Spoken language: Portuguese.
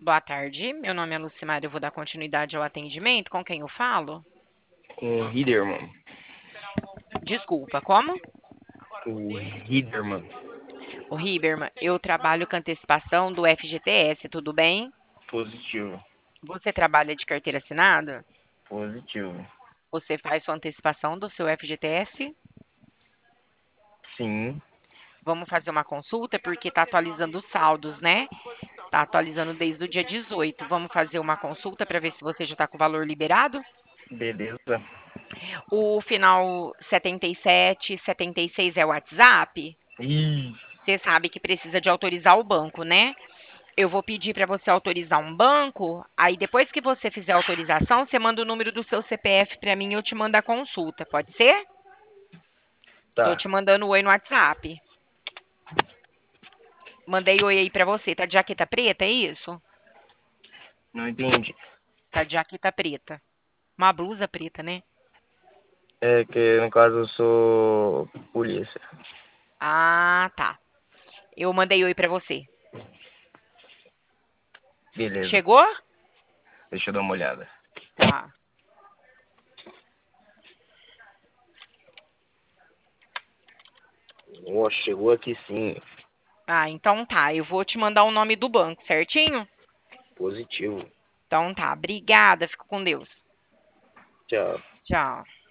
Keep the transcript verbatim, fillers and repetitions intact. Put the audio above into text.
Boa tarde, meu nome é Lucimar, eu vou dar continuidade ao atendimento. Com quem eu falo? Com o Hiderman. Desculpa, como? O Hiderman. O Riberman, eu trabalho com antecipação do F G T S, tudo bem? Positivo. Você trabalha de carteira assinada? Positivo. Você faz sua antecipação do seu F G T S? Sim. Vamos fazer uma consulta porque está atualizando os saldos, né? Está atualizando desde o dia dezoito. Vamos fazer uma consulta para ver se você já está com o valor liberado? Beleza. O final setenta e sete, setenta e seis é o WhatsApp? Ih, Você sabe que precisa de autorizar o banco, né? Eu vou pedir para você autorizar um banco, aí depois que você fizer a autorização, você manda o número do seu C P F para mim e eu te mando a consulta, pode ser? Tô tá. te mandando um oi no WhatsApp. Mandei oi aí para você. Tá de jaqueta preta, é isso? Não entendi. Tá de jaqueta preta. Uma blusa preta, né? É que no caso eu sou polícia. Ah, tá. Eu mandei oi para você. Beleza. Chegou? Deixa eu dar uma olhada. Tá. Ó, chegou aqui sim. Ah, então tá. Eu vou te mandar o nome do banco, certinho? Positivo. Então tá. Obrigada. Fico com Deus. Tchau. Tchau.